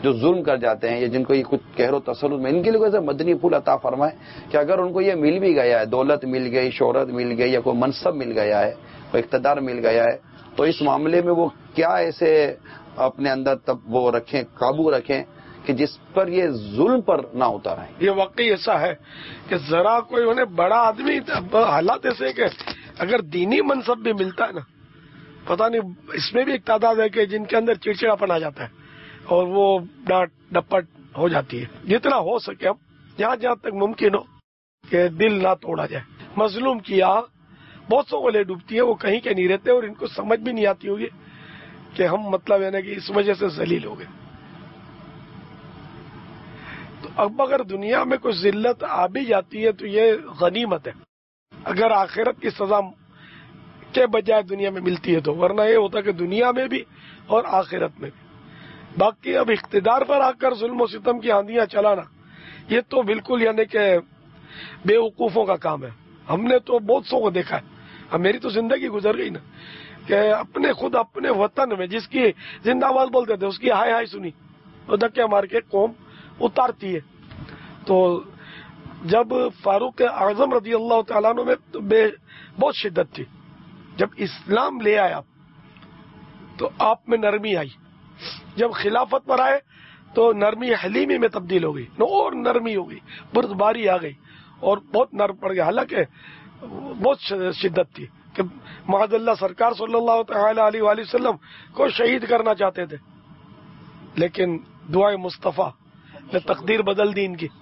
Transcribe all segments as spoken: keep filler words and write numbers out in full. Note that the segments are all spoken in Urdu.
جو ظلم کر جاتے ہیں یا جن کو یہ کچھ قہر و تسلط میں، ان کے لیے مدنی پھول عطا فرمائے کہ اگر ان کو یہ مل بھی گیا ہے، دولت مل گئی، شہرت مل گئی، یا کوئی منصب مل گیا ہے، کوئی اقتدار مل گیا ہے، تو اس معاملے میں وہ کیا ایسے اپنے اندر تب وہ رکھیں، قابو رکھیں کہ جس پر یہ ظلم پر نہ اتر آئیں۔ یہ واقعی ایسا ہے کہ ذرا کوئی انہیں بڑا آدمی، حالات ایسے کہ اگر دینی منصب بھی ملتا ہے نا، پتہ نہیں اس میں بھی ایک تعداد ہے کہ جن کے اندر چڑچڑاپن آ جاتا ہے اور وہ ڈانٹ ڈپٹ ہو جاتی ہے۔ جتنا ہو سکے ہم جہاں جہاں تک ممکن ہو کہ دل نہ توڑا جائے۔ مظلوم کی آہ بہت سو کو لے ڈوبتی ہے، وہ کہیں کے نہیں رہتے اور ان کو سمجھ بھی نہیں آتی ہوگی کہ ہم مطلب ہے نا کہ اس وجہ سے ذلیل ہو گئے۔ تو اب اگر دنیا میں کوئی ذلت آ بھی جاتی ہے تو یہ غنیمت ہے، اگر آخرت کی سزا کے بجائے دنیا میں ملتی ہے تو، ورنہ یہ ہوتا کہ دنیا میں بھی اور آخرت میں بھی۔ باقی اب اقتدار پر آ کر ظلم و ستم کی آندیاں چلانا، یہ تو بالکل یعنی کہ بے وقوفوں کا کام ہے۔ ہم نے تو بہت سو کو دیکھا ہے، اب میری تو زندگی گزر گئی نا کہ اپنے خود اپنے وطن میں جس کی زندہ باد بولتے تھے اس کی ہائے ہائے سنی اور دھکے مار کے قوم اتارتی ہے۔ تو جب فاروق اعظم رضی اللہ تعالیٰ عنہ میں تو بے بہت شدت تھی، جب اسلام لے آیا تو آپ میں نرمی آئی، جب خلافت پر آئے تو نرمی حلیمی میں تبدیل ہو گئی، اور نرمی ہو گئی، بردباری آ گئی اور بہت نرم پڑ گیا، حالانکہ بہت شدت تھی کہ معاذ اللہ سرکار صلی اللہ تعالی علیہ وآلہ وسلم کو شہید کرنا چاہتے تھے، لیکن دعائے مصطفیٰ نے تقدیر بدل دی ان کی۔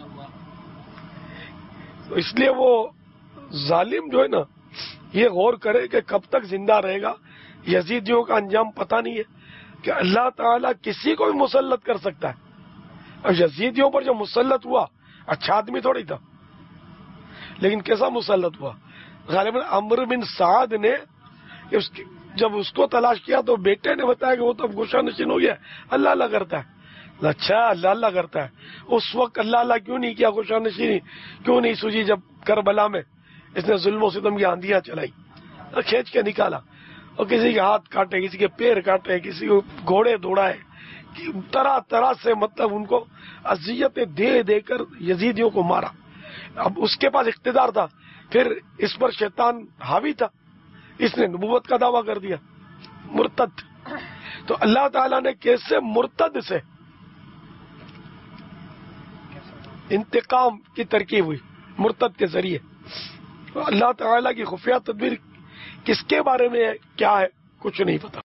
تو اس لیے وہ ظالم جو ہے نا یہ غور کرے کہ کب تک زندہ رہے گا۔ یزیدیوں کا انجام پتہ نہیں ہے کہ اللہ تعالیٰ کسی کو بھی مسلط کر سکتا ہے، اور یزیدیوں پر جو مسلط ہوا اچھا آدمی تھوڑی تھا، لیکن کیسا مسلط ہوا؟ غالباً عمرو بن سعد نے اس کی جب اس کو تلاش کیا تو بیٹے نے بتایا کہ وہ تو اب گوشہ نشین ہو گیا، اللہ اللہ کرتا ہے۔ اچھا اللہ اللہ کرتا ہے، اس وقت اللہ اللہ کیوں نہیں کیا، گوشہ نشینی کیوں نہیں سوجی جب کربلا میں اس نے ظلم و ستم کی آندیاں چلائی، کھینچ کے نکالا، اور کسی کے ہاتھ کاٹے، کسی کے پیر کاٹے، کسی کو گھوڑے دوڑائے، طرح طرح سے مطلب ان کو اذیتیں دے دے کر یزیدیوں کو مارا۔ اب اس کے پاس اقتدار تھا، پھر اس پر شیطان حاوی تھا، اس نے نبوت کا دعویٰ کر دیا، مرتد۔ تو اللہ تعالیٰ نے کیسے مرتد سے انتقام کی ترکیب ہوئی، مرتد کے ذریعے۔ اللہ تعالیٰ کی خفیہ تدبیر کس کے بارے میں کیا ہے کچھ نہیں پتا۔